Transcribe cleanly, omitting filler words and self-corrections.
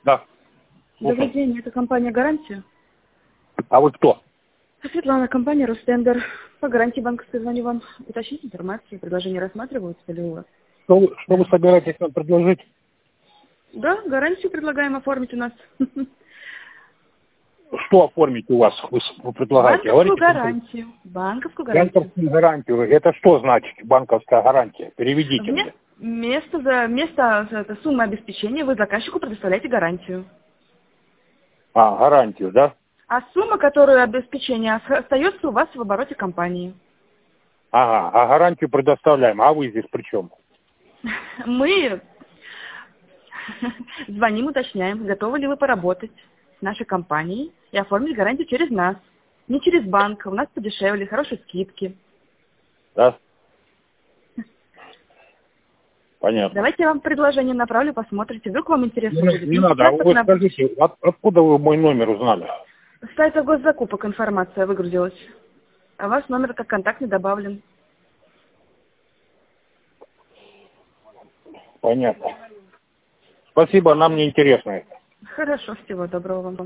Да. Добрый Слушаю. день, это компания «Гарантия». А вы кто? Светлана, компания «Ростендер». По гарантии банковской звоню вам. Уточнить информацию, предложения рассматриваются ли у вас? Что вы собираетесь нам предложить? Да, гарантию предлагаем оформить у нас. Что оформить у вас вы предлагаете? Банковскую Говорите конкретно. гарантию. Банковскую гарантию. Банковскую гарантию. Это что значит банковская гарантия? Переведите мне. Вместо этой суммы обеспечения вы заказчику предоставляете гарантию. А, гарантию, да? А сумма, которую обеспечение остается у вас в обороте компании. Ага, а гарантию предоставляем. А вы здесь при чем? Мы звоним, уточняем, готовы ли вы поработать с нашей компанией и оформить гарантию через нас. Не через банк, у нас подешевле, хорошие скидки. Да? Понятно. Давайте я вам предложение направлю, посмотрите, вдруг вам интересно будет. Не Мы надо. А сейчас вы скажите, откуда вы мой номер узнали? с сайта госзакупок информация выгрузилась. А ваш номер как контактный добавлен. Понятно. Спасибо, нам не интересно это. Хорошо, всего доброго вам.